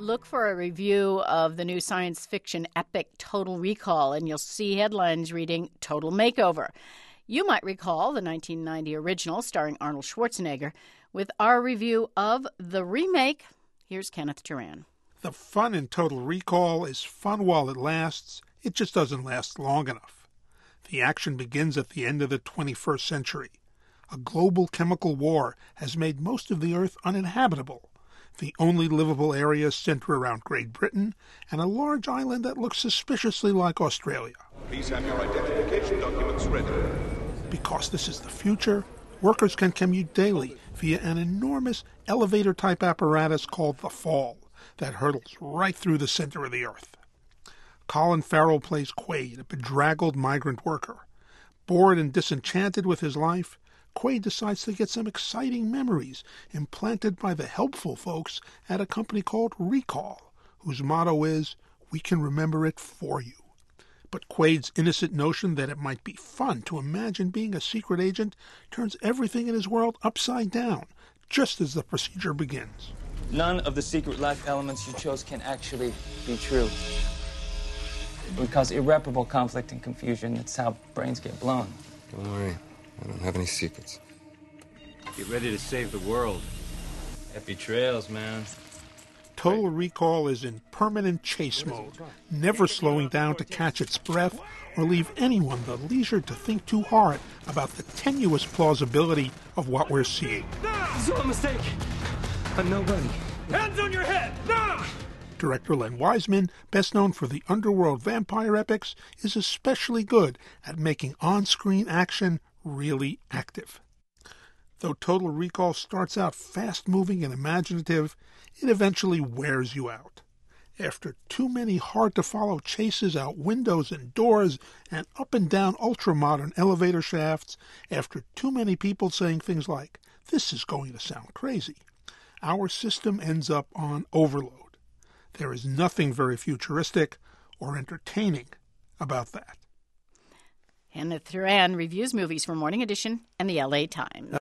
Look for a review of the new science fiction epic Total Recall, and you'll see headlines reading Total Makeover. You might recall the 1990 original starring Arnold Schwarzenegger. With our review of the remake, here's Kenneth Turan. The fun in Total Recall is fun while it lasts. It just doesn't last long enough. The action begins at the end of the 21st century. A global chemical war has made most of the Earth uninhabitable. The only livable areas center around Great Britain and a large island that looks suspiciously like Australia. Please have your identification documents ready. Because this is the future, workers can commute daily via an enormous elevator-type apparatus called the Fall that hurtles right through the center of the Earth. Colin Farrell plays Quaid, a bedraggled migrant worker. Bored and disenchanted with his life, Quaid decides to get some exciting memories implanted by the helpful folks at a company called Recall, whose motto is, "We can remember it for you." But Quaid's innocent notion that it might be fun to imagine being a secret agent turns everything in his world upside down, just as the procedure begins. None of the secret life elements you chose can actually be true. It would cause irreparable conflict and confusion. That's how brains get blown. Don't worry. I don't have any secrets. Get ready to save the world. Happy trails, man. Total Recall is in permanent chase mode, never slowing down to catch its breath or leave anyone the leisure to think too hard about the tenuous plausibility of what we're seeing. It's all a mistake. I'm nobody. Hands on your head! No! Director Len Wiseman, best known for the underworld vampire epics, is especially good at making on-screen action really active. Though Total Recall starts out fast-moving and imaginative, it eventually wears you out. After too many hard-to-follow chases out windows and doors and up and down ultra-modern elevator shafts, after too many people saying things like, "This is going to sound crazy," our system ends up on overload. There is nothing very futuristic or entertaining about that. Kenneth Turan reviews movies for Morning Edition and the LA Times.